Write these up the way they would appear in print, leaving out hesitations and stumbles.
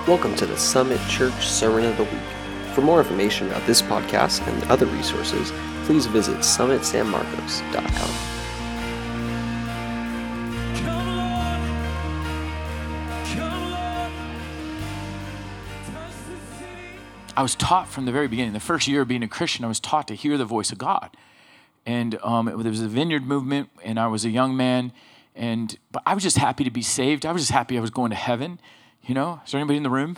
Welcome to the Summit Church Sermon of the Week. For more information about this podcast and other resources, please visit summitsanmarcos.com. I was taught from the very beginning, the first year of being a Christian, I was taught to hear the voice of God. And there was a vineyard movement, and I was a young man, but I was just happy to be saved. I was just happy I was going to heaven. You know, is there anybody in the room?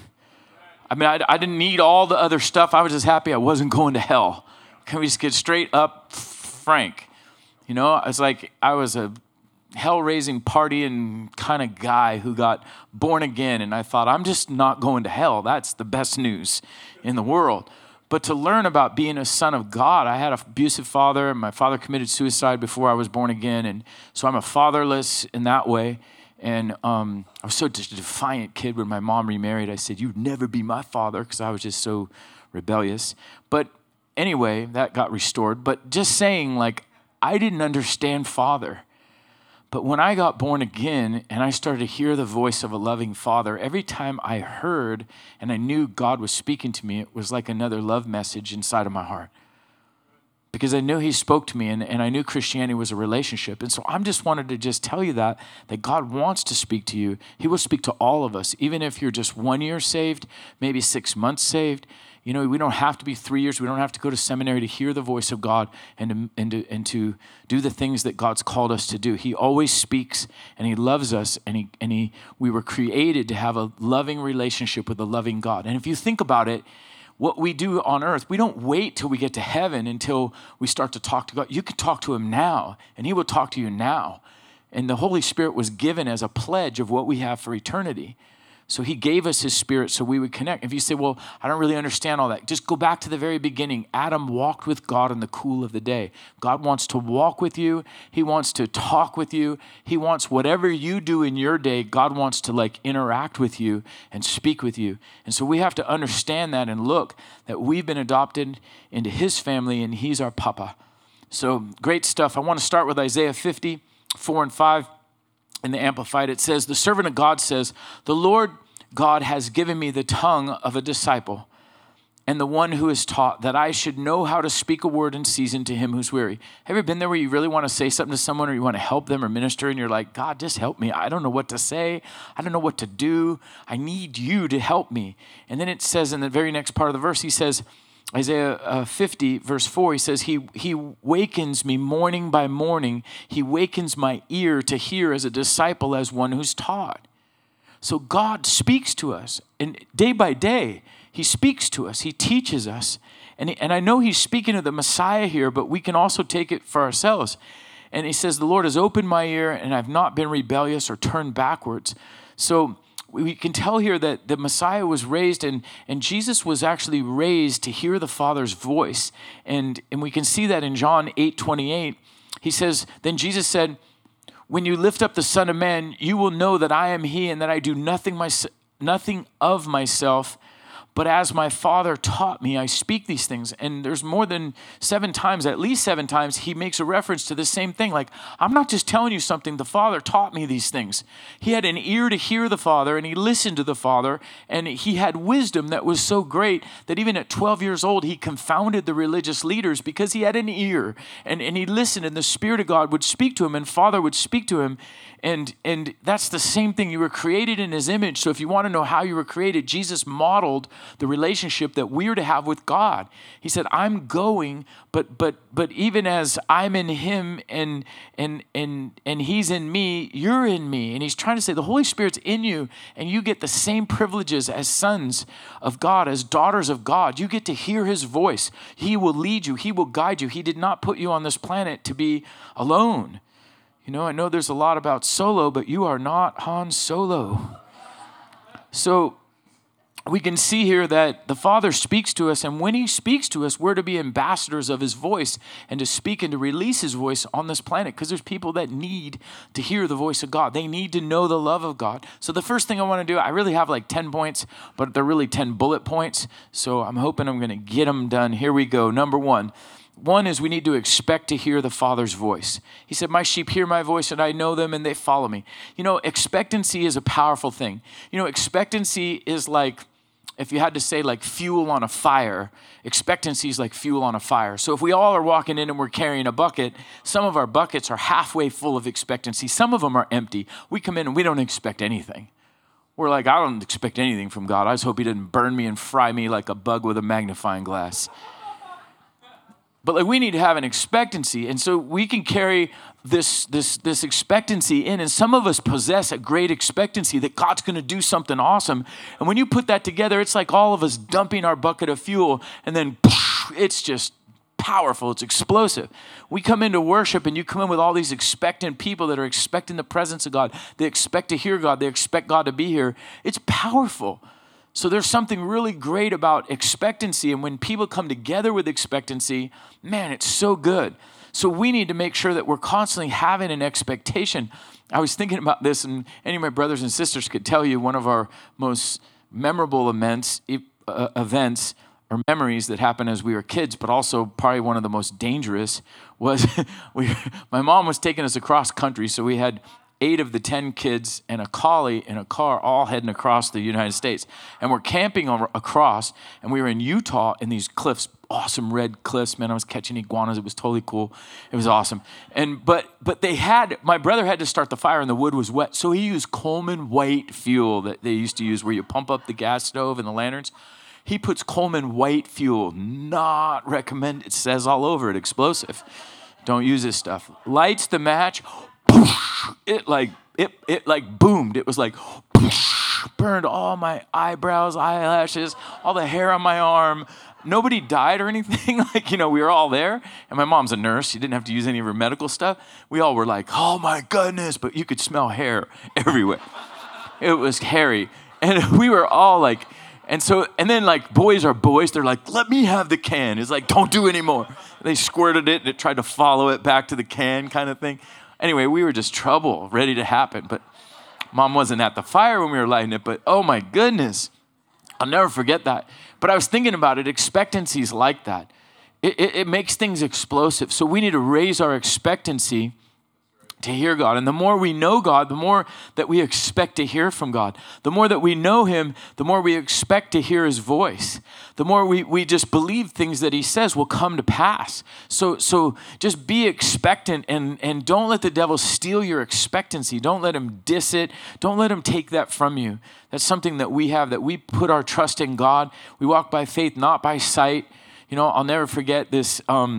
I mean, I didn't need all the other stuff. I was just happy I wasn't going to hell. Can we just get straight up frank? You know, it's like I was a hell-raising partying kind of guy who got born again, and I thought, I'm just not going to hell. That's the best news in the world. But to learn about being a son of God, I had an abusive father. My father committed suicide before I was born again, and so I'm a fatherless in that way. And I was so just a defiant kid when my mom remarried. I said, "You'd never be my father," because I was just so rebellious. But anyway, that got restored. But just saying, like, I didn't understand Father. But when I got born again and I started to hear the voice of a loving Father, every time I heard and I knew God was speaking to me, it was like another love message inside of my heart. Because I knew he spoke to me, and I knew Christianity was a relationship. And so I just wanted to just tell you that God wants to speak to you. He will speak to all of us, even if you're just 1 year saved, maybe 6 months saved. You know, we don't have to be 3 years. We don't have to go to seminary to hear the voice of God and to do the things that God's called us to do. He always speaks, and he loves us, and we were created to have a loving relationship with a loving God. And if you think about it, what we do on earth, we don't wait till we get to heaven until we start to talk to God. You can talk to him now, and he will talk to you now. And the Holy Spirit was given as a pledge of what we have for eternity. So he gave us his Spirit so we would connect. If you say, well, I don't really understand all that, just go back to the very beginning. Adam walked with God in the cool of the day. God wants to walk with you. He wants to talk with you. He wants whatever you do in your day, God wants to interact with you and speak with you. And so we have to understand that and look that we've been adopted into his family and he's our papa. So great stuff. I want to start with Isaiah 50, 4 and 5. In the Amplified, it says, the servant of God says, the Lord God has given me the tongue of a disciple and the one who is taught that I should know how to speak a word in season to him who's weary. Have you ever been there where you really want to say something to someone or you want to help them or minister and you're like, God, just help me. I don't know what to say. I don't know what to do. I need you to help me. And then it says in the very next part of the verse, he says, Isaiah 50, verse 4, he says, he wakens me morning by morning. He wakens my ear to hear as a disciple, as one who's taught. So God speaks to us. And day by day, he speaks to us. He teaches us. And I know he's speaking to the Messiah here, but we can also take it for ourselves. And he says, the Lord has opened my ear, and I've not been rebellious or turned backwards. So we can tell here that the Messiah was raised, and Jesus was actually raised to hear the Father's voice. And we can see that in John 8:28. He says, then Jesus said, when you lift up the Son of Man, you will know that I am he and that I do nothing of myself, but as my Father taught me, I speak these things. And there's more than 7 times, at least 7 times, he makes a reference to the same thing. Like, I'm not just telling you something. The Father taught me these things. He had an ear to hear the Father, and he listened to the Father, and he had wisdom that was so great that even at 12 years old, he confounded the religious leaders because he had an ear, and he listened, and the Spirit of God would speak to him, and Father would speak to him. And that's the same thing. You were created in his image. So if you want to know how you were created, Jesus modeled the relationship that we're to have with God. He said, I'm going, but even as I'm in him and he's in me, you're in me. And he's trying to say the Holy Spirit's in you, and you get the same privileges as sons of God, as daughters of God. You get to hear his voice. He will lead you. He will guide you. He did not put you on this planet to be alone. You know, I know there's a lot about Solo, but you are not Han Solo. So we can see here that the Father speaks to us, and when he speaks to us, we're to be ambassadors of his voice and to speak and to release his voice on this planet, because there's people that need to hear the voice of God. They need to know the love of God. So the first thing I want to do, I really have 10 points, but they're really 10 bullet points. So I'm hoping I'm going to get them done. Here we go. Number 1. One is we need to expect to hear the Father's voice. He said, my sheep hear my voice and I know them and they follow me. Expectancy is a powerful thing. Expectancy is like, if you had to say like fuel on a fire, expectancy is like fuel on a fire. So if we all are walking in and we're carrying a bucket, some of our buckets are halfway full of expectancy. Some of them are empty. We come in and we don't expect anything. We're like, I don't expect anything from God. I just hope he didn't burn me and fry me like a bug with a magnifying glass. But we need to have an expectancy. And so we can carry this expectancy in. And some of us possess a great expectancy that God's going to do something awesome. And when you put that together, it's like all of us dumping our bucket of fuel. And then it's just powerful. It's explosive. We come into worship and you come in with all these expectant people that are expecting the presence of God. They expect to hear God. They expect God to be here. It's powerful. So there's something really great about expectancy. And when people come together with expectancy, man, it's so good. So we need to make sure that we're constantly having an expectation. I was thinking about this, and any of my brothers and sisters could tell you one of our most memorable events or memories that happened as we were kids, but also probably one of the most dangerous was my mom was taking us across country. So we had 8 of the 10 kids and a collie in a car all heading across the United States. And we're camping across, and we were in Utah in these cliffs, awesome red cliffs. Man, I was catching iguanas. It was totally cool. It was awesome. But my brother had to start the fire and the wood was wet. So he used Coleman white fuel that they used to use where you pump up the gas stove and the lanterns. He puts Coleman white fuel, not recommended. It says all over it, explosive. Don't use this stuff. Lights the match. It boomed. It was like burned all my eyebrows, eyelashes, all the hair on my arm. Nobody died or anything. We were all there. And my mom's a nurse. She didn't have to use any of her medical stuff. We all were like, oh my goodness. But you could smell hair everywhere. It was hairy. And we were all like, and then boys are boys. They're like, let me have the can. It's like, don't do anymore. They squirted it and it tried to follow it back to the can kind of thing. Anyway, we were just trouble ready to happen. But Mom wasn't at the fire when we were lighting it. But oh my goodness, I'll never forget that. But I was thinking about it. Expectancy is like that. It makes things explosive. So we need to raise our expectancy to hear God. And the more we know God, the more that we expect to hear from God. The more that we know him, the more we expect to hear his voice. The more we just believe things that he says will come to pass. So just be expectant and don't let the devil steal your expectancy. Don't let him diss it. Don't let him take that from you. That's something that we have, that we put our trust in God. We walk by faith, not by sight. I'll never forget this.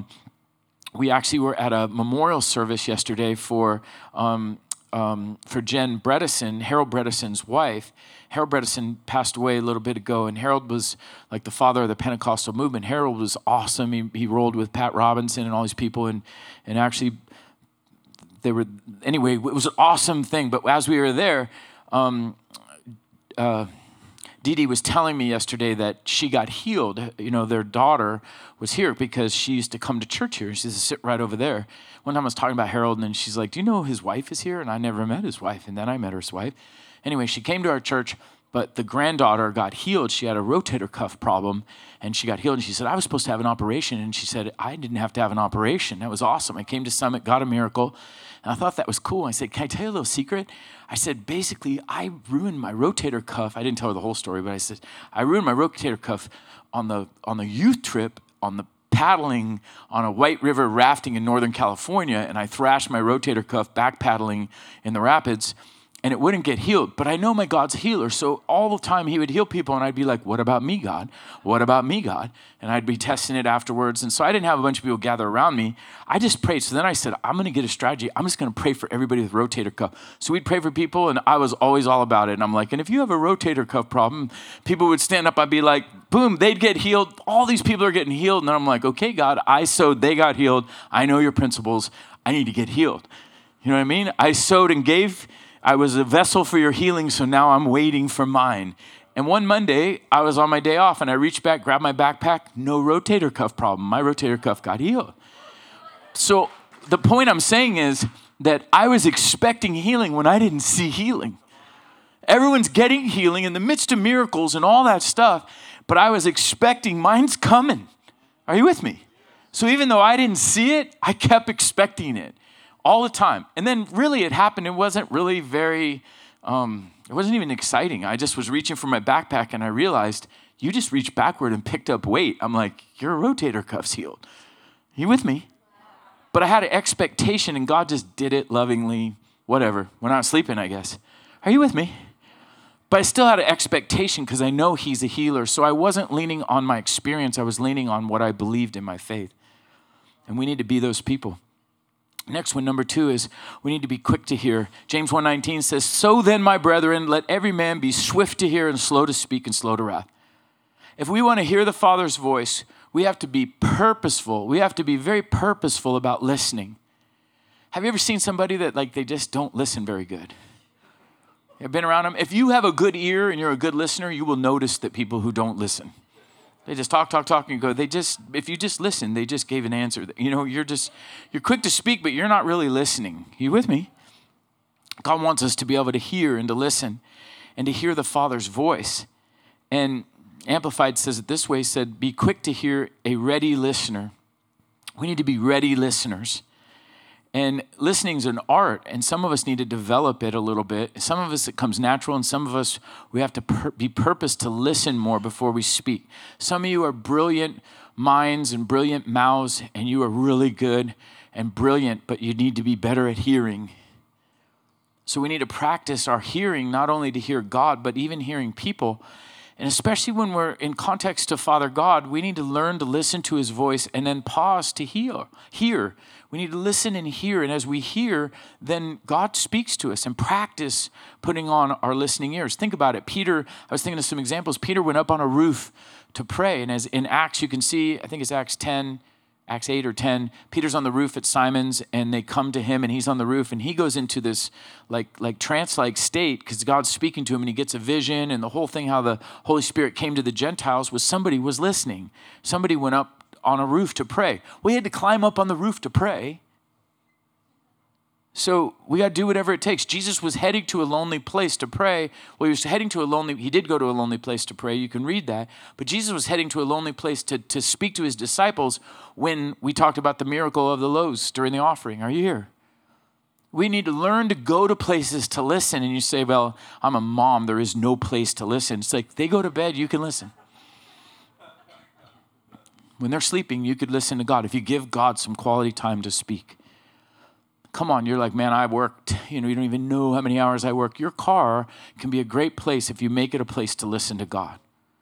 We actually were at a memorial service yesterday for Jen Bredesen, Harold Bredesen's wife. Harold Bredesen passed away a little bit ago, and Harold was like the father of the Pentecostal movement. Harold was awesome. He rolled with Pat Robinson and all these people, and actually it was an awesome thing. But as we were there, Dee Dee was telling me yesterday that she got healed. Their daughter was here because she used to come to church here. She used to sit right over there. One time I was talking about Harold, and then she's like, do you know his wife is here? And I never met his wife. And then I met his wife. Anyway, she came to our church, but the granddaughter got healed. She had a rotator cuff problem, and she got healed. And she said, I was supposed to have an operation. And she said, I didn't have to have an operation. That was awesome. I came to Summit, got a miracle. And I thought that was cool. I said, can I tell you a little secret? I said, basically, I ruined my rotator cuff. I didn't tell her the whole story, but I said, I ruined my rotator cuff on the youth trip, on the paddling on a White River rafting in Northern California, and I thrashed my rotator cuff back paddling in the rapids, and it wouldn't get healed. But I know my God's healer, so all the time he would heal people, and I'd be like, what about me, God? What about me, God? And I'd be testing it afterwards. And so I didn't have a bunch of people gather around me. I just prayed. So then I said, I'm going to get a strategy. I'm just going to pray for everybody with rotator cuff. So we'd pray for people, and I was always all about it. And I'm like, and if you have a rotator cuff problem, people would stand up. I'd be like, boom, they'd get healed. All these people are getting healed. And then I'm like, okay, God, I sowed, they got healed. I know your principles. I need to get healed. You know what I mean? I sowed and gave. I was a vessel for your healing, so now I'm waiting for mine. And one Monday, I was on my day off, and I reached back, grabbed my backpack, no rotator cuff problem. My rotator cuff got healed. So the point I'm saying is that I was expecting healing when I didn't see healing. Everyone's getting healing in the midst of miracles and all that stuff, but I was expecting mine's coming. Are you with me? So even though I didn't see it, I kept expecting it all the time. And then really it happened. It wasn't really very, it wasn't even exciting. I just was reaching for my backpack and I realized you just reached backward and picked up weight. I'm like, your rotator cuff's healed. You with me? But I had an expectation and God just did it lovingly, whatever. When I was sleeping, I guess. Are you with me? But I still had an expectation because I know he's a healer. So I wasn't leaning on my experience. I was leaning on what I believed in my faith. And we need to be those people. Next one, number 2, is we need to be quick to hear. James 1:19 says, so then, my brethren, let every man be swift to hear and slow to speak and slow to wrath. If we want to hear the Father's voice, we have to be purposeful. We have to be very purposeful about listening. Have you ever seen somebody that they just don't listen very good? You've been around them? If you have a good ear and you're a good listener, you will notice that people who don't listen, they just talk, and you go, if you just listen, they just gave an answer. You're quick to speak, but you're not really listening. You with me? God wants us to be able to hear and to listen and to hear the Father's voice. And Amplified says it this way, said, be quick to hear, a ready listener. We need to be ready listeners. And listening is an art, and some of us need to develop it a little bit. Some of us, it comes natural, and some of us, we have to be purposed to listen more before we speak. Some of you are brilliant minds and brilliant mouths, and you are really good and brilliant, but you need to be better at hearing. So we need to practice our hearing, not only to hear God, but even hearing people. And especially when we're in context to Father God, we need to learn to listen to his voice and then pause to hear. We need to listen and hear. And as we hear, then God speaks to us, and practice putting on our listening ears. Think about it. Peter, I was thinking of some examples. Peter went up on a roof to pray. And as in Acts, you can see, I think it's Acts 8 or 10, Peter's on the roof at Simon's, and they come to him, and he's on the roof, and he goes into this like trance-like state because God's speaking to him, and he gets a vision, and the whole thing, how the Holy Spirit came to the Gentiles, was somebody was listening. Somebody went up on a roof to pray. We had to climb up on the roof to pray. So we got to do whatever it takes. Jesus was heading to a lonely place to pray. Well, he did go to a lonely place to pray. You can read that. But Jesus was heading to a lonely place to speak to his disciples when we talked about the miracle of the loaves during the offering. Are you here? We need to learn to go to places to listen. And you say, well, I'm a mom. There is no place to listen. It's like they go to bed, you can listen. When they're sleeping, you could listen to God if you give God some quality time to speak. Come on, you're like, man, I worked, you don't even know how many hours I work. Your car can be a great place if you make it a place to listen to God.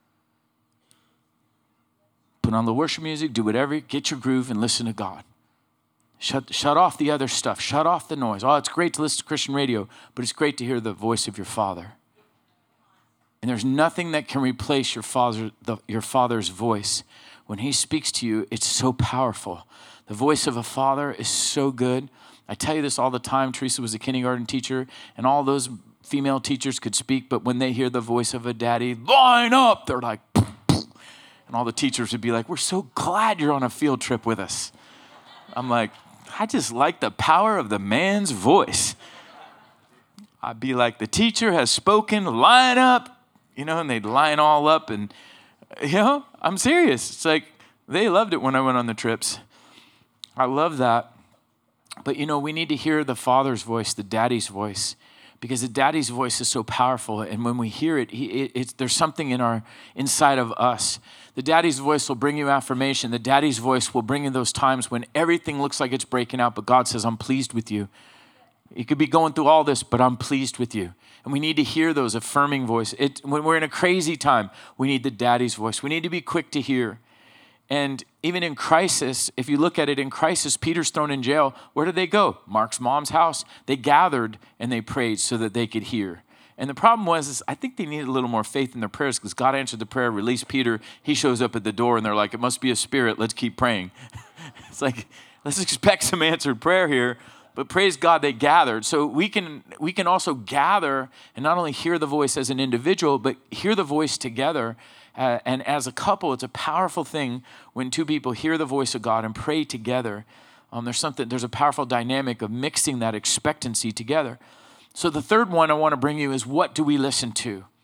Put on the worship music, do whatever, get your groove and listen to God. Shut off the other stuff. Shut off the noise. Oh, it's great to listen to Christian radio, but it's great to hear the voice of your Father. And there's nothing that can replace your Father's voice. When he speaks to you, it's so powerful. The voice of a father is so good. I tell you this all the time. Teresa was a kindergarten teacher, and all those female teachers could speak, but when they hear the voice of a daddy, line up, they're like, poof, poof. And all the teachers would be like, we're so glad you're on a field trip with us. I'm like, I just like the power of the man's voice. I'd be like, the teacher has spoken, line up, and they'd line all up, and, I'm serious. It's like, they loved it when I went on the trips. I love that. But, we need to hear the Father's voice, the Daddy's voice, because the Daddy's voice is so powerful. And when we hear it, there's something inside of us. The Daddy's voice will bring you affirmation. The Daddy's voice will bring you those times when everything looks like it's breaking out, but God says, I'm pleased with you. You could be going through all this, but I'm pleased with you. And we need to hear those affirming voices. When we're in a crazy time, we need the Daddy's voice. We need to be quick to hear. And even in crisis, if you look at it in crisis, Peter's thrown in jail. Where did they go? Mark's mom's house. They gathered and they prayed so that they could hear. And the problem was, I think they needed a little more faith in their prayers because God answered the prayer, released Peter. He shows up at the door and they're like, it must be a spirit. Let's keep praying. It's like, let's expect some answered prayer here. But praise God, they gathered. So we can also gather and not only hear the voice as an individual, but hear the voice together. And as a couple, it's a powerful thing when two people hear the voice of God and pray together. There's a powerful dynamic of mixing that expectancy together. So the third one I want to bring you is, what do we listen to?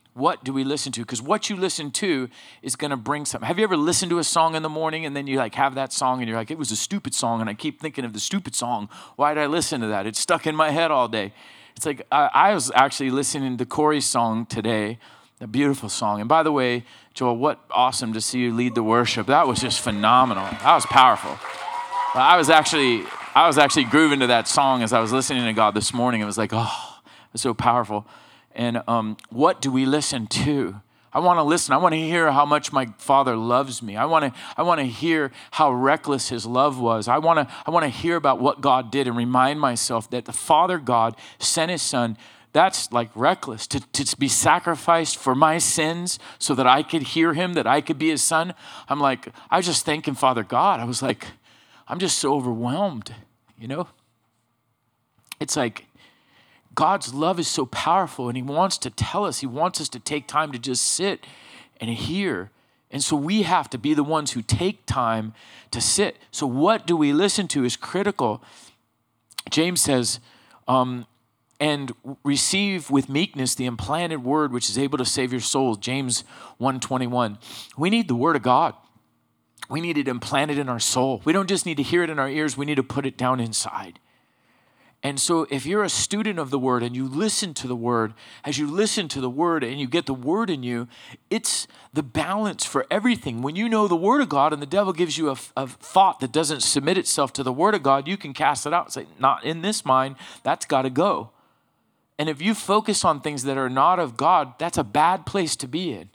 What do we listen to? Because what you listen to is going to bring something. Have you ever listened to a song in the morning and then you like have that song and you're like, it was a stupid song and I keep thinking of the stupid song. Why did I listen to that? It's stuck in my head all day. It's like I was actually listening to Corey's song today, a beautiful song. And by the way, Joel, what awesome to see you lead the worship. That was just phenomenal. That was powerful. I was actually grooving to that song as I was listening to God this morning. It was like, oh, it's so powerful. And what do we listen to? I want to listen. I want to hear how much my Father loves me. I want to hear how reckless his love was. I want to hear about what God did and remind myself that the Father God sent his Son. That's like reckless, to be sacrificed for my sins so that I could hear him, that I could be his son. I was just thanking Father God. I was like, I'm just so overwhelmed, you know? It's like God's love is so powerful and he wants to tell us, he wants us to take time to just sit and hear. And so we have to be the ones who take time to sit. So what do we listen to is critical. James says, and receive with meekness the implanted word which is able to save your souls. James 1:21. We need the word of God. We need it implanted in our soul. We don't just need to hear it in our ears. We need to put it down inside. And so if you're a student of the word and you listen to the word, as you listen to the word and you get the word in you, it's the balance for everything. When you know the word of God and the devil gives you a thought that doesn't submit itself to the word of God, you can cast it out and say, not in this mind, that's got to go. And if you focus on things that are not of God, that's a bad place to be in.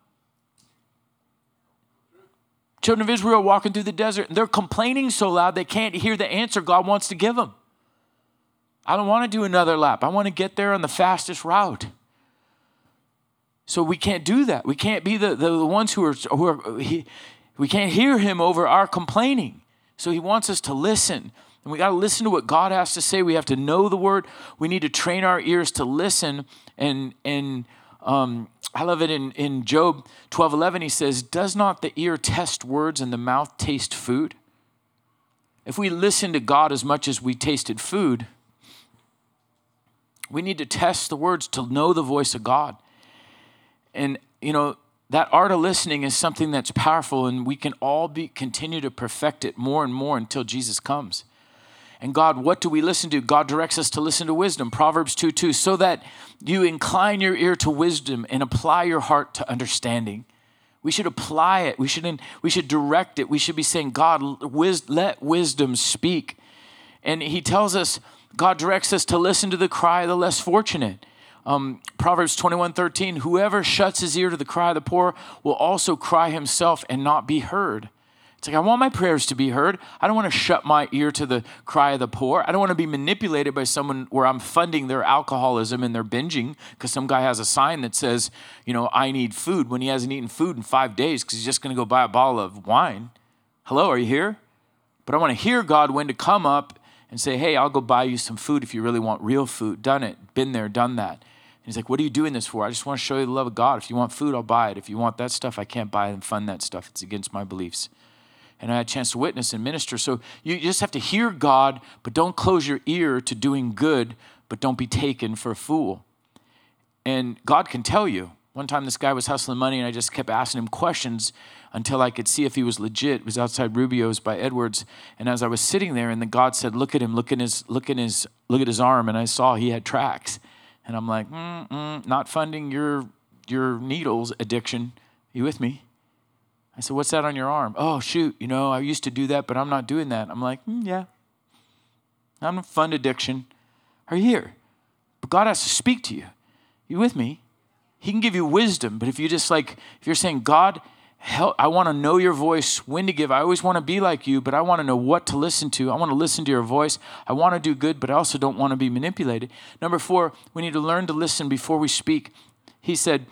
Children of Israel walking through the desert, and they're complaining so loud they can't hear the answer God wants to give them. I don't want to do another lap. I want to get there on the fastest route. So we can't do that. We can't be the ones we can't hear him over our complaining. So he wants us to listen. And we got to listen to what God has to say. We have to know the word. We need to train our ears to listen. And I love it in Job 12:11. He says, does not the ear test words and the mouth taste food? If we listen to God as much as we tasted food, we need to test the words to know the voice of God. And, you know, that art of listening is something that's powerful, and we can all continue to perfect it more and more until Jesus comes. And God, what do we listen to? God directs us to listen to wisdom. Proverbs 2:2, so that you incline your ear to wisdom and apply your heart to understanding. We should apply it. We should direct it. We should be saying, God, let wisdom speak. And he tells us, God directs us to listen to the cry of the less fortunate. Proverbs 21:13, whoever shuts his ear to the cry of the poor will also cry himself and not be heard. It's like, I want my prayers to be heard. I don't want to shut my ear to the cry of the poor. I don't want to be manipulated by someone where I'm funding their alcoholism and their binging because some guy has a sign that says, you know, I need food when he hasn't eaten food in 5 days because he's just going to go buy a bottle of wine. Hello, are you here? But I want to hear God when to come up and say, hey, I'll go buy you some food if you really want real food. Done it. Been there, done that. And he's like, what are you doing this for? I just want to show you the love of God. If you want food, I'll buy it. If you want that stuff, I can't buy it and fund that stuff. It's against my beliefs. And I had a chance to witness and minister. So you just have to hear God, but don't close your ear to doing good, but don't be taken for a fool. And God can tell you. One time this guy was hustling money and I just kept asking him questions until I could see if he was legit. It was outside Rubio's by Edwards. And as I was sitting there and then God said, look at him, look at his arm. And I saw he had tracks. And I'm like, not funding your needles addiction. Are you with me? I said, what's that on your arm? Oh, shoot, you know, I used to do that, but I'm not doing that. I'm like, yeah. I'm a fund addiction. Are you here? But God has to speak to you. You with me? He can give you wisdom, but if you're saying, God, help, I want to know your voice, when to give. I always want to be like you, but I want to know what to listen to. I want to listen to your voice. I want to do good, but I also don't want to be manipulated. Number 4, we need to learn to listen before we speak. He said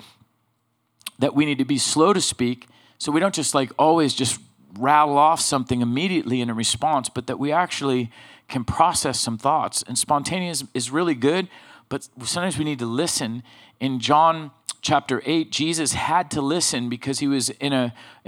that we need to be slow to speak, so we don't just always just rattle off something immediately in a response, but that we actually can process some thoughts. And spontaneous is really good, but sometimes we need to listen. In John chapter 8, Jesus had to listen because he was in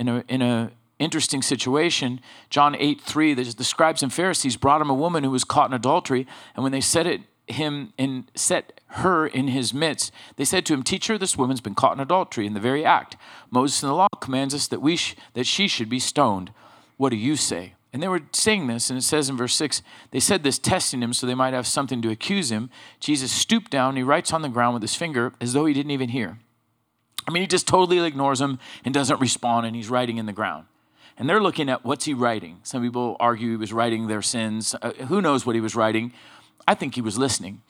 a interesting situation. John 8:3, the scribes and Pharisees brought him a woman who was caught in adultery, and when they set it him and set her in his midst. They said to him, "Teacher, this woman's been caught in adultery in the very act. Moses in the law commands us that she should be stoned. What do you say?" And they were saying this, and it says in verse 6, they said this testing him so they might have something to accuse him. Jesus stooped down, he writes on the ground with his finger as though he didn't even hear. I mean, he just totally ignores him and doesn't respond, and he's writing in the ground. And they're looking at what's he writing. Some people argue he was writing their sins. Who knows what he was writing? I think he was listening.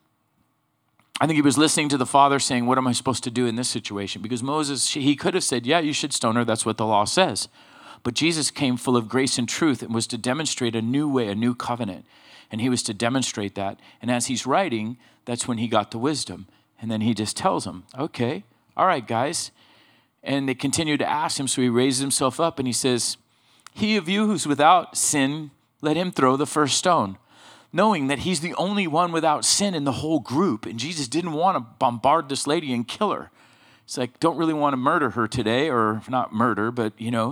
I think he was listening to the Father saying, what am I supposed to do in this situation? Because Moses, he could have said, yeah, you should stone her. That's what the law says. But Jesus came full of grace and truth and was to demonstrate a new way, a new covenant. And he was to demonstrate that. And as he's writing, that's when he got the wisdom. And then he just tells them, okay, all right, guys. And they continue to ask him, so he raises himself up and he says, he of you who's without sin, let him throw the first stone. Knowing that he's the only one without sin in the whole group. And Jesus didn't want to bombard this lady and kill her. It's like, don't really want to murder her today, or not murder, but,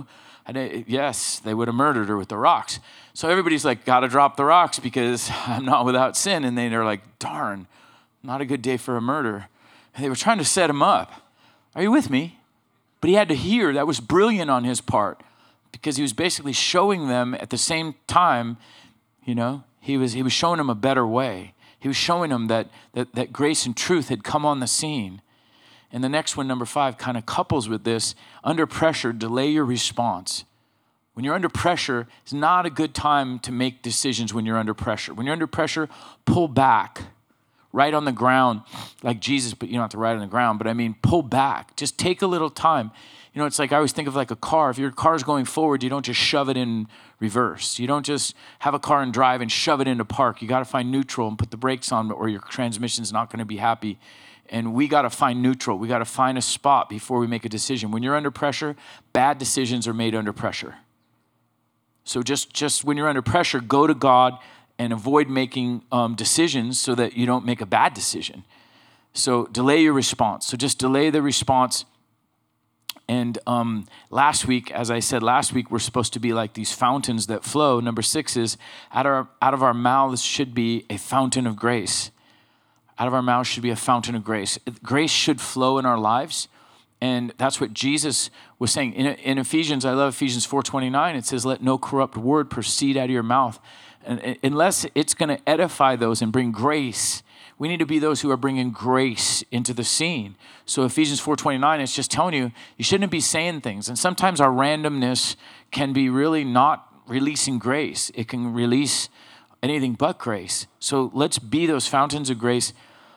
yes, they would have murdered her with the rocks. So everybody's like, got to drop the rocks because I'm not without sin. And they're like, darn, not a good day for a murder. And they were trying to set him up. Are you with me? But he had to hear. That was brilliant on his part because he was basically showing them at the same time, he was showing them a better way. He was showing them that grace and truth had come on the scene. And the next one, number 5, kind of couples with this. Under pressure, delay your response. When you're under pressure, it's not a good time to make decisions when you're under pressure. When you're under pressure, pull back. Right on the ground, like Jesus, but you don't have to ride on the ground. But I mean, pull back. Just take a little time. It's like I always think of like a car. If your car's going forward, you don't just shove it in reverse. You don't just have a car and drive and shove it into park. You got to find neutral and put the brakes on, or your transmission's not going to be happy. And we got to find neutral. We got to find a spot before we make a decision. When you're under pressure, bad decisions are made under pressure. So just when you're under pressure, go to God and avoid making decisions so that you don't make a bad decision. So delay your response. So just delay the response. And last week, as I said last week, we're supposed to be like these fountains that flow. Number 6 is out of our mouths should be a fountain of grace. Out of our mouths should be a fountain of grace. Grace should flow in our lives. And that's what Jesus was saying. In Ephesians, I love Ephesians 4:29. It says, let no corrupt word proceed out of your mouth. And unless it's going to edify those and bring grace, we need to be those who are bringing grace into the scene. So Ephesians 4:29, it's just telling you, you shouldn't be saying things. And sometimes our randomness can be really not releasing grace. It can release anything but grace. So let's be those fountains of grace.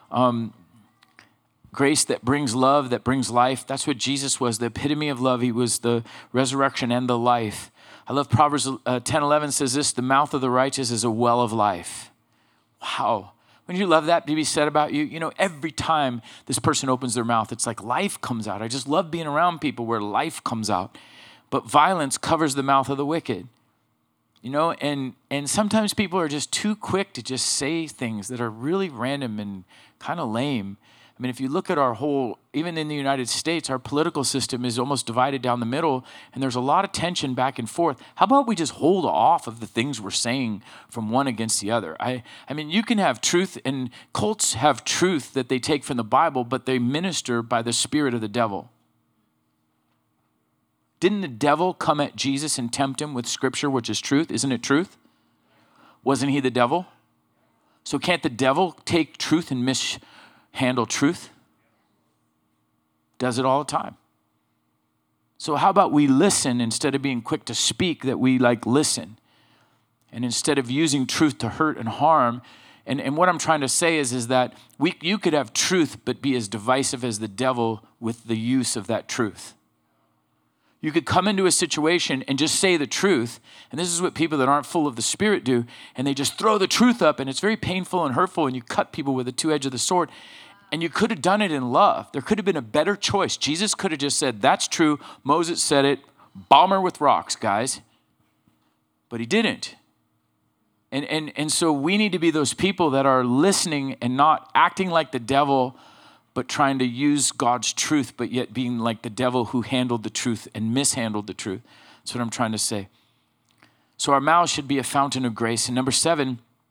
Grace that brings love, that brings life. That's what Jesus was, the epitome of love. He was the resurrection and the life. I love Proverbs 10:11 says this, the mouth of the righteous is a well of life. Wow. Wouldn't you love that to be said about you? Every time this person opens their mouth, it's like life comes out. I just love being around people where life comes out. But violence covers the mouth of the wicked. And sometimes people are just too quick to just say things that are really random and kind of lame. I mean, if you look at our whole, even in the United States, our political system is almost divided down the middle, and there's a lot of tension back and forth. How about we just hold off of the things we're saying from one against the other? I mean, you can have truth, and cults have truth that they take from the Bible, but they minister by the spirit of the devil. Didn't the devil come at Jesus and tempt him with scripture, which is truth? Isn't it truth? Wasn't he the devil? So can't the devil take truth and mishandle truth? Does it all the time. So how about we listen instead of being quick to speak, that we listen. And instead of using truth to hurt and harm, and what I'm trying to say is that you could have truth but be as divisive as the devil with the use of that truth. You could come into a situation and just say the truth, and this is what people that aren't full of the Spirit do, and they just throw the truth up, and it's very painful and hurtful, and you cut people with the two edges of the sword, and you could have done it in love. There could have been a better choice. Jesus could have just said, that's true, Moses said it, bomb her with rocks, guys. But he didn't. And so we need to be those people that are listening and not acting like the devil, but trying to use God's truth, but yet being like the devil who handled the truth and mishandled the truth. That's what I'm trying to say. So our mouths should be a fountain of grace. And number 7,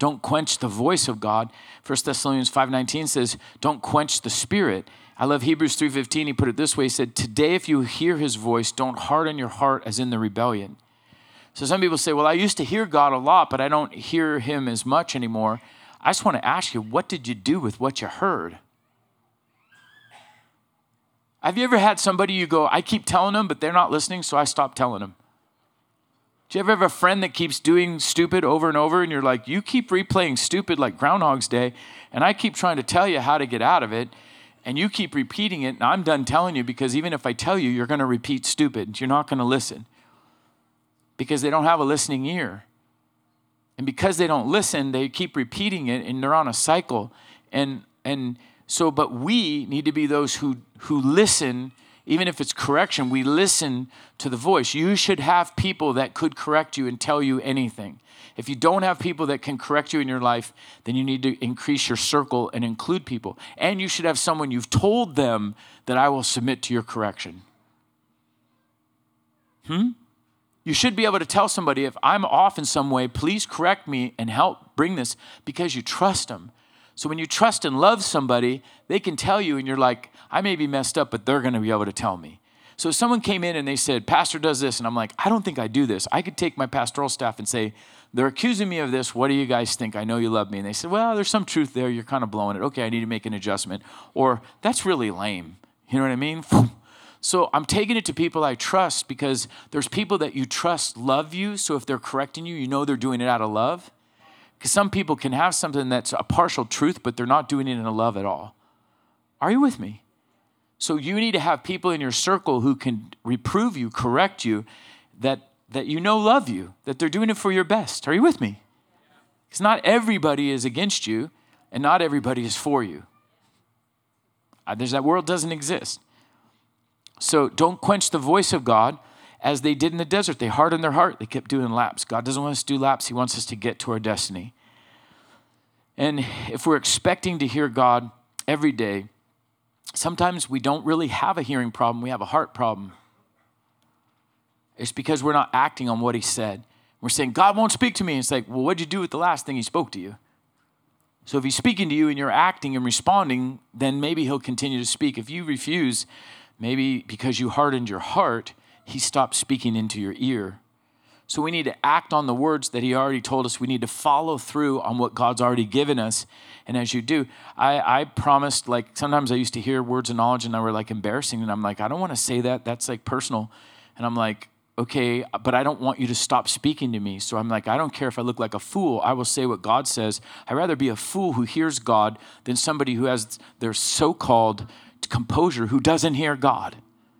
don't quench the voice of God. 1 Thessalonians 5:19 says, don't quench the Spirit. I love Hebrews 3:15. He put it this way. He said, today if you hear his voice, don't harden your heart as in the rebellion. So some people say, well, I used to hear God a lot, but I don't hear him as much anymore. I just want to ask you, what did you do with what you heard? Have you ever had somebody you go, I keep telling them, but they're not listening, so I stop telling them? Do you ever have a friend that keeps doing stupid over and over, and you're like, you keep replaying stupid like Groundhog's Day, and I keep trying to tell you how to get out of it, and you keep repeating it, and I'm done telling you because even if I tell you, you're going to repeat stupid. You're not going to listen because they don't have a listening ear. And because they don't listen, they keep repeating it, and they're on a cycle. But we need to be those who listen, even if it's correction, we listen to the voice. You should have people that could correct you and tell you anything. If you don't have people that can correct you in your life, then you need to increase your circle and include people. And you should have someone you've told them that I will submit to your correction. You should be able to tell somebody, if I'm off in some way, please correct me and help bring this, because you trust them. So when you trust and love somebody, they can tell you, and you're like, I may be messed up, but they're going to be able to tell me. So if someone came in and they said, Pastor does this, and I'm like, I don't think I do this. I could take my pastoral staff and say, they're accusing me of this. What do you guys think? I know you love me. And they said, well, there's some truth there. You're kind of blowing it. Okay, I need to make an adjustment. Or that's really lame. You know what I mean? So I'm taking it to people I trust, because there's people that you trust love you. So if they're correcting you, you know they're doing it out of love. Because some people can have something that's a partial truth, but they're not doing it in a love at all. Are you with me? So you need to have people in your circle who can reprove you, correct you, that you know love you, that they're doing it for your best. Are you with me? Because not everybody is against you, and not everybody is for you. That world doesn't exist. So don't quench the voice of God as they did in the desert. They hardened their heart. They kept doing laps. God doesn't want us to do laps. He wants us to get to our destiny. And if we're expecting to hear God every day, sometimes we don't really have a hearing problem. We have a heart problem. It's because we're not acting on what he said. We're saying, God won't speak to me. It's like, well, what'd you do with the last thing he spoke to you? So if he's speaking to you and you're acting and responding, then maybe he'll continue to speak. If you refuse, maybe because you hardened your heart, he stopped speaking into your ear. So we need to act on the words that he already told us. We need to follow through on what God's already given us. And as you do, I promised, like sometimes I used to hear words of knowledge and they were like embarrassing. And I'm like, I don't want to say that. That's like personal. And I'm like, okay, but I don't want you to stop speaking to me. So I'm like, I don't care if I look like a fool. I will say what God says. I'd rather be a fool who hears God than somebody who has their so-called composure who doesn't hear God.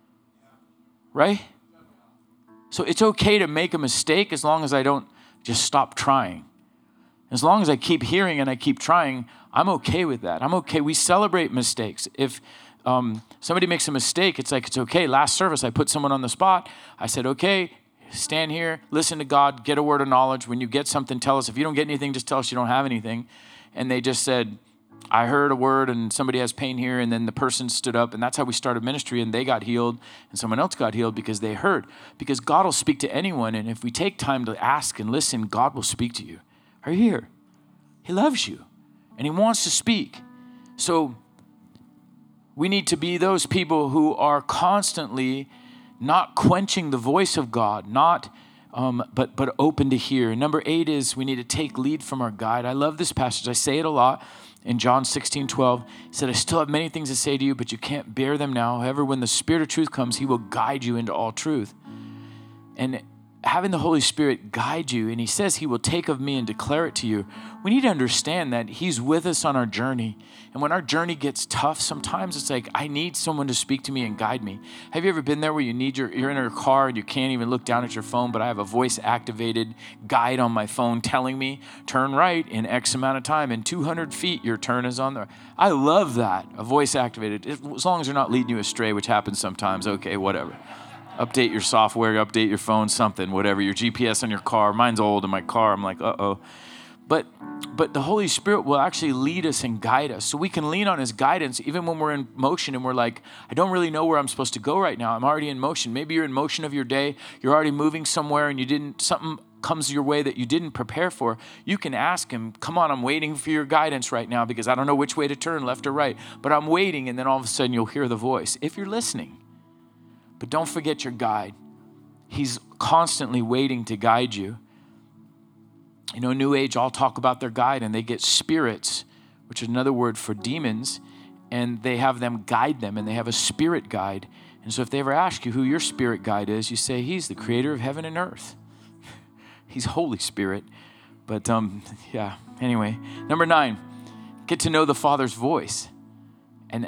Right? So it's okay to make a mistake as long as I don't just stop trying. As long as I keep hearing and I keep trying, I'm okay with that. I'm okay. We celebrate mistakes. If somebody makes a mistake, it's like, it's okay. Last service, I put someone on the spot. I said, okay, stand here, listen to God, get a word of knowledge. When you get something, tell us. If you don't get anything, just tell us you don't have anything. And they just said, I heard a word and somebody has pain here, and then the person stood up, and that's how we started ministry, and they got healed, and someone else got healed because they heard. Because God will speak to anyone, and if we take time to ask and listen, God will speak to you. Are you here? He loves you, and he wants to speak. So we need to be those people who are constantly not quenching the voice of God, but open to hear. And number 8 is we need to take lead from our guide. I love this passage. I say it a lot. In John 16:12, he said, I still have many things to say to you, but you can't bear them now. However, when the Spirit of truth comes, he will guide you into all truth. And having the Holy Spirit guide you, and he says he will take of me and declare it to you, we need to understand that he's with us on our journey. And when our journey gets tough, sometimes it's like, I need someone to speak to me and guide me. Have you ever been there where you're in your car and you can't even look down at your phone, but I have a voice-activated guide on my phone telling me, turn right in X amount of time, in 200 feet, your turn is on there. I love that, a voice-activated, as long as they're not leading you astray, which happens sometimes, okay, whatever. Update your software, update your phone, something, whatever, your GPS on your car. Mine's old in my car. I'm like, uh-oh. But the Holy Spirit will actually lead us and guide us. So we can lean on his guidance even when we're in motion and we're like, I don't really know where I'm supposed to go right now. I'm already in motion. Maybe you're in motion of your day. You're already moving somewhere and something comes your way that you didn't prepare for, you can ask him, come on, I'm waiting for your guidance right now because I don't know which way to turn, left or right, but I'm waiting. And then all of a sudden you'll hear the voice if you're listening. But don't forget your guide. He's constantly waiting to guide you. You know, New Age all talk about their guide, and they get spirits, which is another word for demons, and they have them guide them, and they have a spirit guide. And so if they ever ask you who your spirit guide is, you say, he's the creator of heaven and earth. He's Holy Spirit. But yeah, anyway. Number 9, get to know the Father's voice. And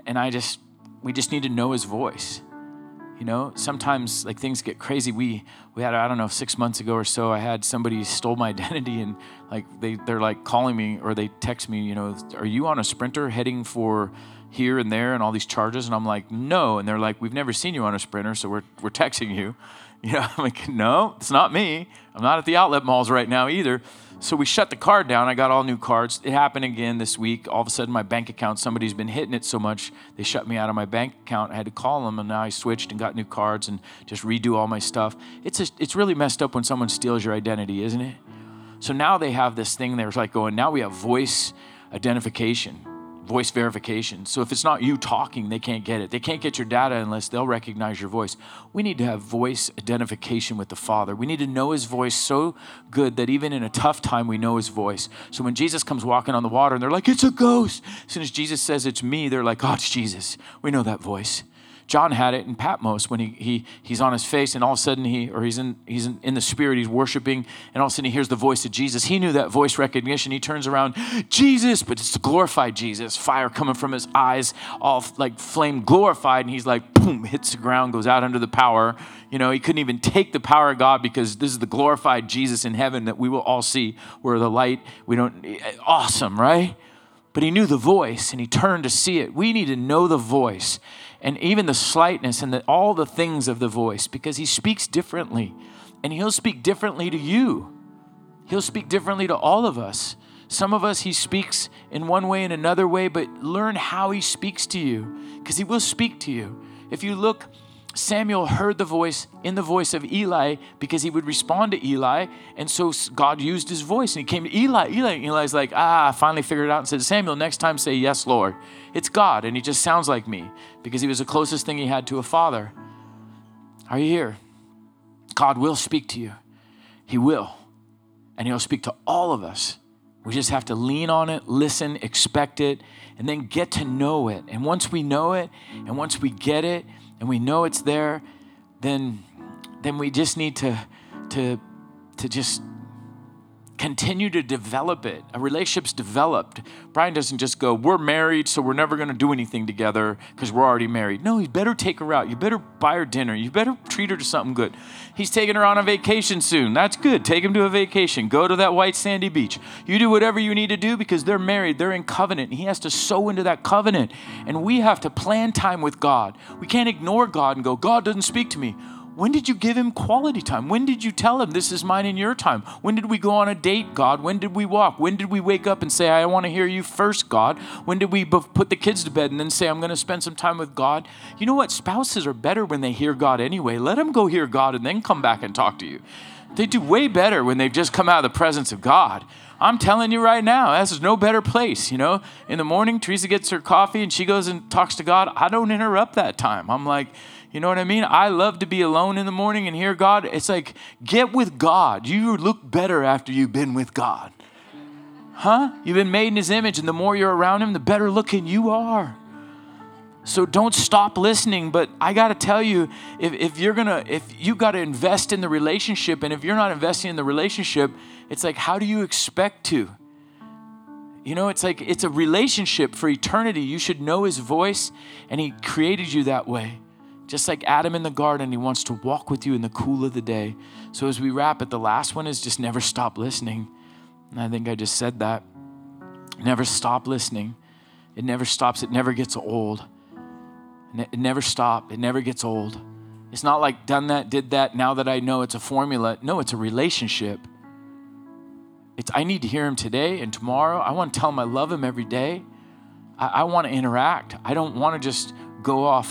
we just need to know his voice. You know, sometimes like things get crazy. We had, I don't know, 6 months ago or so, I had somebody stole my identity, and like they're like calling me, or they text me, you know, are you on a Sprinter heading for here and there and all these charges? And I'm like, no. And they're like, we've never seen you on a Sprinter, so we're texting you. You know, I'm like, no, it's not me. I'm not at the outlet malls right now either. So we shut the card down. I got all new cards. It happened again this week. All of a sudden, my bank account, somebody's been hitting it so much, they shut me out of my bank account. I had to call them, and now I switched and got new cards and just redo all my stuff. It's really messed up when someone steals your identity, isn't it? So now they have this thing there's like going, now we have voice identification, voice verification. So if it's not you talking, they can't get it. They can't get your data unless they'll recognize your voice. We need to have voice identification with the Father. We need to know his voice so good that even in a tough time, we know his voice. So when Jesus comes walking on the water and they're like, it's a ghost. As soon as Jesus says it's me, they're like, oh, it's Jesus. We know that voice. John had it in Patmos when he's on his face, and all of a sudden he's in the spirit, he's worshiping, and all of a sudden he hears the voice of Jesus. He knew that voice recognition. He turns around, Jesus, but it's the glorified Jesus, fire coming from his eyes, all like flame glorified, and he's like, boom, hits the ground, goes out under the power. You know, he couldn't even take the power of God because this is the glorified Jesus in heaven that we will all see. We're the light. Awesome, right? But he knew the voice, and he turned to see it. We need to know the voice, and even the slightness and all the things of the voice, because he speaks differently, and he'll speak differently to you. He'll speak differently to all of us. Some of us, he speaks in one way and another way, but learn how he speaks to you, because he will speak to you. If you look, Samuel heard the voice of Eli because he would respond to Eli. And so God used his voice, and he came to Eli. Eli's like, I finally figured it out and said, Samuel, next time say, yes, Lord. It's God. And he just sounds like me because he was the closest thing he had to a father. Are you here? God will speak to you. He will. And he'll speak to all of us. We just have to lean on it, listen, expect it, and then get to know it. And once we know it, and once we get it, and we know it's there, then we just need to just continue to develop it. A relationship's developed. Brian doesn't just go, we're married, so we're never going to do anything together because we're already married. No, you better take her out. You better buy her dinner. You better treat her to something good. He's taking her on a vacation soon. That's good. Take him to a vacation. Go to that white sandy beach. You do whatever you need to do because they're married. They're in covenant. And he has to sow into that covenant. And we have to plan time with God. We can't ignore God and go, God doesn't speak to me. When did you give him quality time? When did you tell him this is mine and your time? When did we go on a date, God? When did we walk? When did we wake up and say, I want to hear you first, God? When did we put the kids to bed and then say, I'm going to spend some time with God? You know what? Spouses are better when they hear God anyway. Let them go hear God and then come back and talk to you. They do way better when they've just come out of the presence of God. I'm telling you right now, this is no better place, you know. In the morning, Teresa gets her coffee and she goes and talks to God. I don't interrupt that time. I'm like, you know what I mean? I love to be alone in the morning and hear God. It's like, get with God. You look better after you've been with God. Huh? You've been made in his image, and the more you're around him, the better looking you are. So don't stop listening. But I got to tell you, if you got to invest in the relationship, and if you're not investing in the relationship, it's like, how do you expect to? You know, it's like, it's a relationship for eternity. You should know his voice, and he created you that way. Just like Adam in the garden, he wants to walk with you in the cool of the day. So as we wrap it, the last one is just never stop listening. And I think I just said that. Never stop listening. It never stops. It never gets old. It never stops. It never gets old. It's not like done that, did that, now that I know it's a formula. No, it's a relationship. I need to hear him today and tomorrow. I want to tell him I love him every day. I want to interact. I don't want to just go off of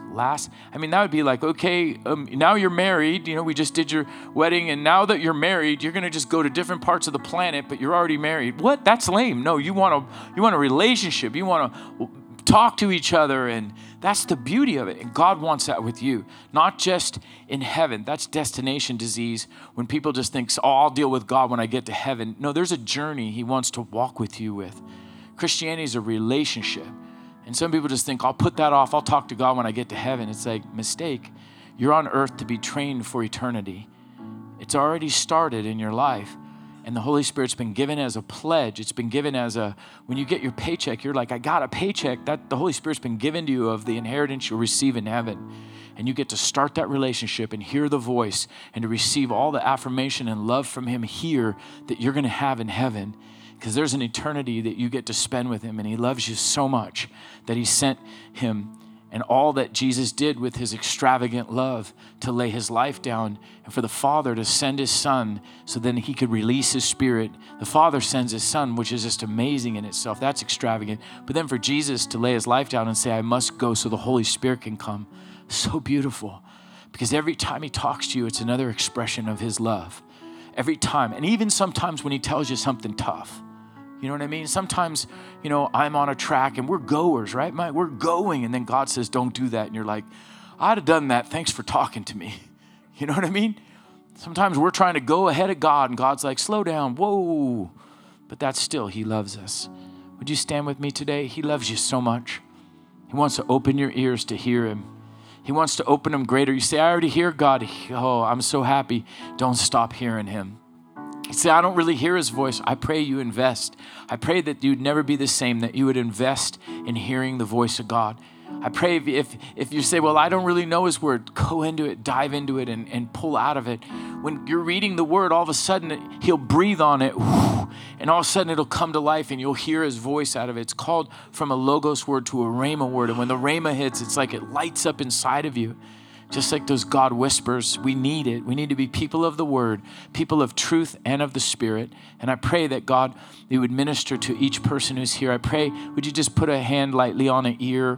that would be like, okay, now you're married. We just did your wedding, and now that you're married, you're going to just go to different parts of the planet, but you're already married. What? That's lame. No, you want a relationship. You want to talk to each other, and that's the beauty of it. And God wants that with you, not just in heaven. That's destination disease when people just think, oh, I'll deal with God when I get to heaven. No, there's a journey he wants to walk with you with. Christianity is a relationship. And some people just think, I'll put that off. I'll talk to God when I get to heaven. It's like, mistake. You're on earth to be trained for eternity. It's already started in your life. And the Holy Spirit's been given as a pledge. It's been given as when you get your paycheck, you're like, I got a paycheck. That the Holy Spirit's been given to you of the inheritance you'll receive in heaven. And you get to start that relationship and hear the voice and to receive all the affirmation and love from him here that you're going to have in heaven. Because there's an eternity that you get to spend with him. And he loves you so much that he sent him and all that Jesus did with his extravagant love to lay his life down and for the Father to send his Son so then he could release his Spirit. The Father sends his Son, which is just amazing in itself. That's extravagant. But then for Jesus to lay his life down and say, I must go so the Holy Spirit can come. So beautiful. Because every time he talks to you, it's another expression of his love. Every time. And even sometimes when he tells you something tough. You know what I mean? Sometimes, I'm on a track and we're goers, right? We're going, and then God says, don't do that. And you're like, I'd have done that. Thanks for talking to me. You know what I mean? Sometimes we're trying to go ahead of God, and God's like, slow down, whoa. But that's still, he loves us. Would you stand with me today? He loves you so much. He wants to open your ears to hear him. He wants to open them greater. You say, I already hear God. Oh, I'm so happy. Don't stop hearing him. You say, I don't really hear his voice. I pray you invest. I pray that you'd never be the same, that you would invest in hearing the voice of God. I pray if you say, well, I don't really know his word, go into it, dive into it, and pull out of it. When you're reading the word, all of a sudden he'll breathe on it, and all of a sudden it'll come to life, and you'll hear his voice out of it. It's called from a logos word to a rhema word. And when the rhema hits, it's like it lights up inside of you. Just like those God whispers, we need it. We need to be people of the word, people of truth and of the Spirit. And I pray that God, you would minister to each person who's here. I pray, would you just put a hand lightly on an ear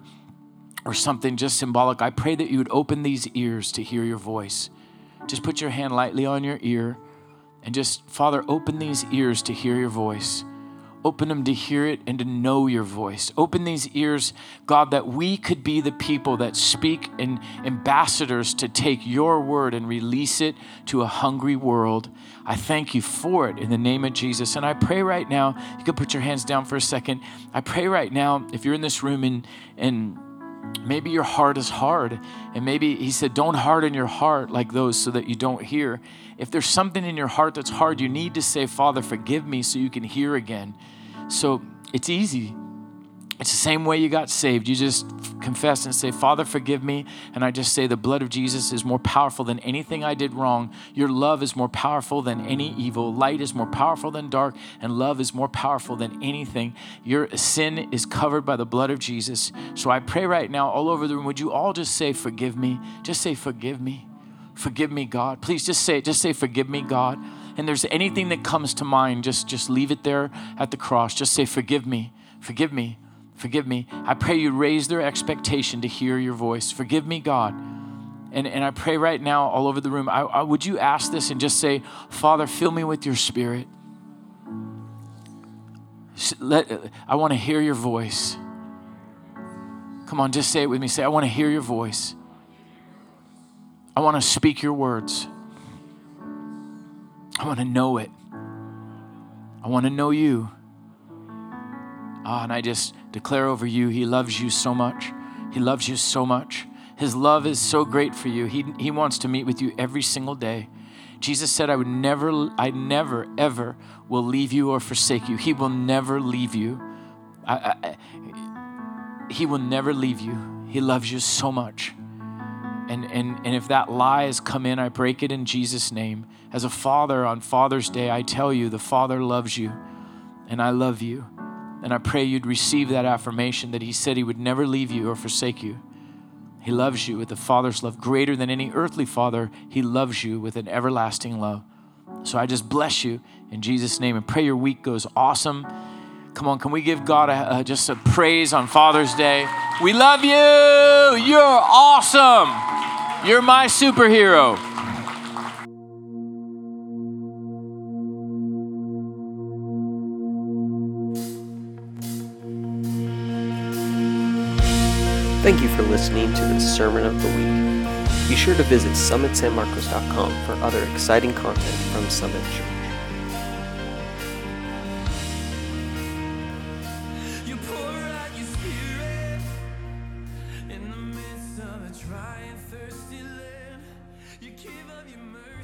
or something just symbolic? I pray that you would open these ears to hear your voice. Just put your hand lightly on your ear and just, Father, open these ears to hear your voice. Open them to hear it and to know your voice. Open these ears, God, that we could be the people that speak and ambassadors to take your word and release it to a hungry world. I thank you for it in the name of Jesus. And I pray right now, you can put your hands down for a second. I pray right now, if you're in this room and maybe your heart is hard, and maybe he said, don't harden your heart like those so that you don't hear. If there's something in your heart that's hard, you need to say, Father, forgive me so you can hear again. So it's easy. It's the same way you got saved. You just confess and say, Father, forgive me. And I just say the blood of Jesus is more powerful than anything I did wrong. Your love is more powerful than any evil. Light is more powerful than dark. And love is more powerful than anything. Your sin is covered by the blood of Jesus. So I pray right now all over the room, would you all just say, forgive me? Just say, forgive me. Forgive me, God. Please just say it. Just say, forgive me, God. And there's anything that comes to mind, just leave it there at the cross. Just say, forgive me, forgive me, forgive me. I pray you raise their expectation to hear your voice. Forgive me, God. And I pray right now all over the room, would you ask this and just say, Father, fill me with your Spirit. I want to hear your voice. Come on, just say it with me. Say, I want to hear your voice. I want to speak your words. I want to know it. I want to know you. And I just declare over you, he loves you so much. He loves you so much. His love is so great for you. He wants to meet with you every single day. Jesus said, I never, ever will leave you or forsake you. He will never leave you. He will never leave you. He loves you so much. And if that lie has come in, I break it in Jesus' name. As a father on Father's Day, I tell you, the Father loves you, and I love you. And I pray you'd receive that affirmation that he said he would never leave you or forsake you. He loves you with the Father's love. Greater than any earthly father, he loves you with an everlasting love. So I just bless you in Jesus' name and pray your week goes awesome. Come on, can we give God just a praise on Father's Day? We love you. You're awesome. You're my superhero. Thank you for listening to the Sermon of the Week. Be sure to visit summitsanmarcos.com for other exciting content from Summit Church. You pour out your spirit in the midst of a dry and thirsty land. You give up your mercy.